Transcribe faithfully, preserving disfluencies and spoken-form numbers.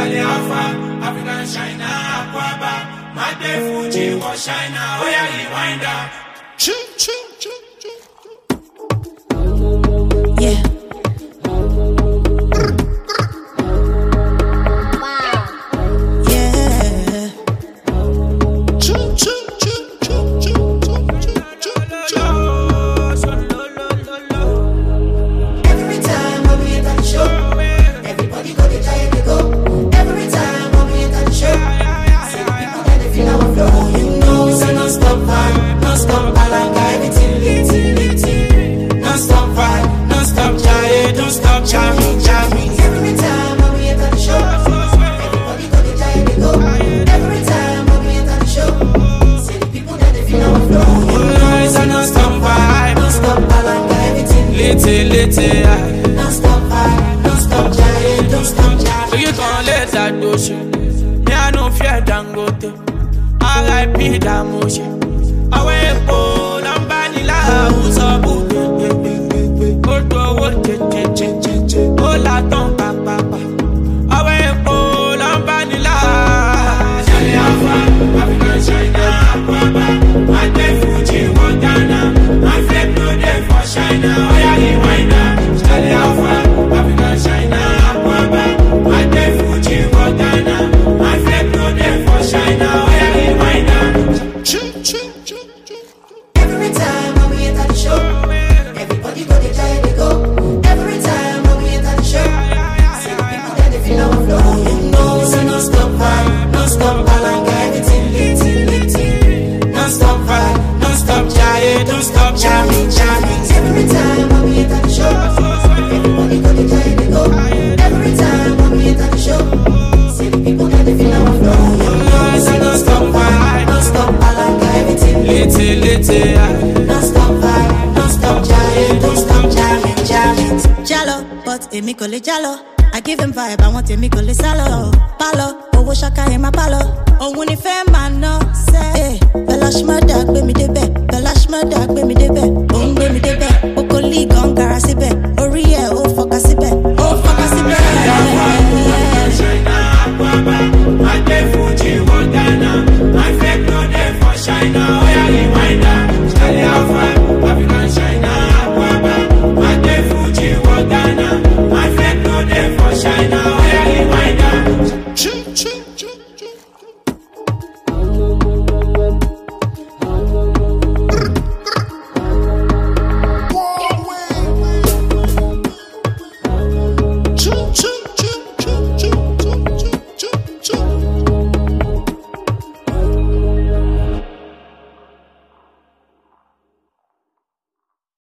Charlie Alpha, African China, Aquaba, my day Fuji was China, oh yeah, he wind up. Ching, ching, ching, ching, ching. Yeah. Don't stop fight, don't stop giant, don't stop giant. So you gon' let that do shit. Me I no fear Dangote. I like P Damoshi. I wait for Lambanila, who's a boot. Go to what, che che che che che. Oh la ton pa pa pa. I wait for Lambanila. Charlie Alpha, African China, Aquaba. My day Fuji, Montana. My flip no day for China. Oh yeah, he wind up. Charlie Alpha, African China, Aquaba. My day Fuji, Montana. My flip no day for China. Oh yeah, he wind up. Every time when we enter the show, everybody go they try to go. Every time when we enter the show, see the people that they feel our flow. You know, so no stop fight, no stop balanga, everything lit, lit, no stop fight, no stop giant, don't stop jamming, jamming. Every time when we enter the show, everybody go they try to go. Every time when we enter the show, see the people that they feel our flow. You know, so no stop fight, no stop balanga, everything lit, lit, don't stop fight, don't stop giant, don't stop jamming, jamming. Jalo, but emi kò lè jalo. I give him vibe, I want emi kò lè sálọ. Palo, owó ṣaka ẹ̀ máa palo. Òun ni fẹ́ máa ná sẹ́. Bẹ́lá ṣmọ́dà gbé mi débẹ̀, Bẹ́lá ṣmọ́dà gbé mi débẹ̀. Òun gbé mi débẹ̀, Okòólì gan gara síbẹ̀. Orí ẹ̀ ó